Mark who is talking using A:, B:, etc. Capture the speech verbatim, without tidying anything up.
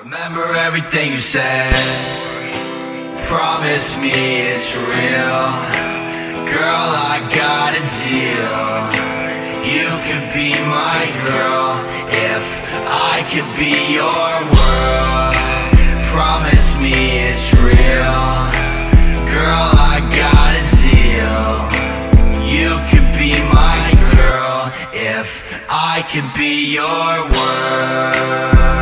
A: Remember everything you said. Promise me it's real. Girl, I got a deal. You could be my girl if I could be your world. Promise me it's real. Girl, I got a deal. You could be my girl if I could be your world.